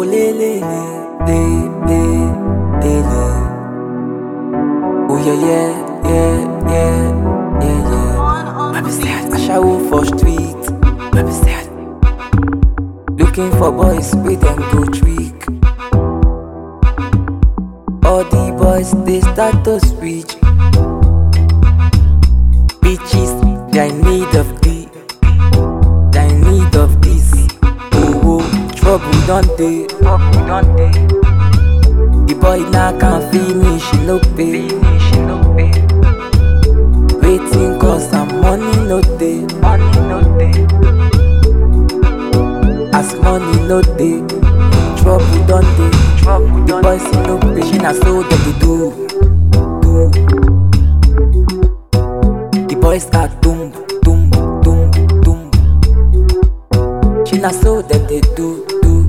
Oh le le le le le le. Oh yeah yeah yeah yeah yeah yeah. Baby said I shower for street. Baby said looking for boys with them go trick. All the boys they start to switch. Bitches they in need of the, they in need of this. Oh, trouble don't they, trouble don't they. The boy now can't finish, no pay, no pay. Waiting cause some money no day, money no day. As money no day, trouble don't they, trouble don't. The boys no pay, she na so that they do. The boys are doom, doom, doom, doom. She na so that they do.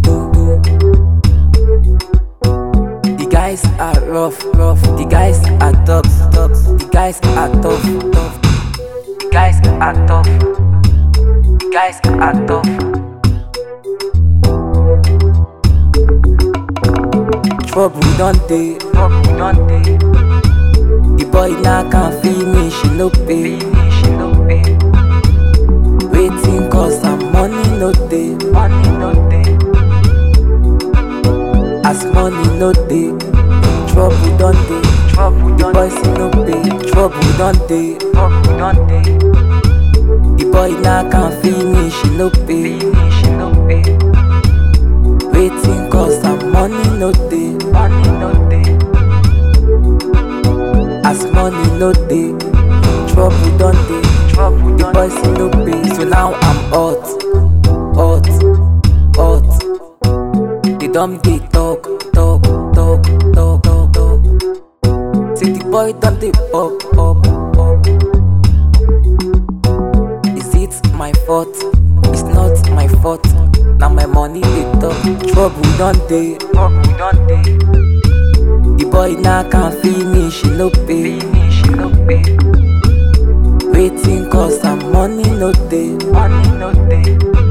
The guys are rough. The guys are thugs. The guys are tough. The guys are tough. The guys are tough. Trouble don't they, trouble don't they. The boy now can't finish, no pay, no pay. Waiting cause some money no day, money no day. As money no day, trouble don't they, trouble don't. The boys no pay, trouble don't they, trouble don't they. The boy now can't finish, no pay, no pay. Waiting cause some money no day, money no day. As money no day, trouble don't they, trouble don't. The boys no pay, so now I'm hot. They don't they talk. See the boy don't they pop. Is it my fault? It's not my fault. Now my money they talk. Trouble don't they, trouble don't they. The boy now can't finish, no pay, no pay. Waiting cause some money no day, money no day.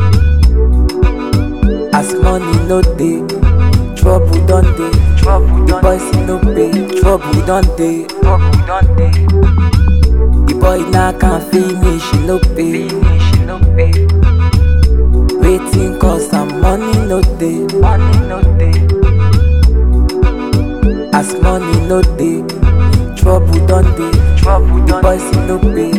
As money no day, trouble don't they, trouble don't. The boys no pay, trouble don't they, trouble don't they. The boy now can't finish, no pay, no pay. Waiting cause some money no day, money no day. As money no day, trouble don't they, trouble don't. The boys no pay,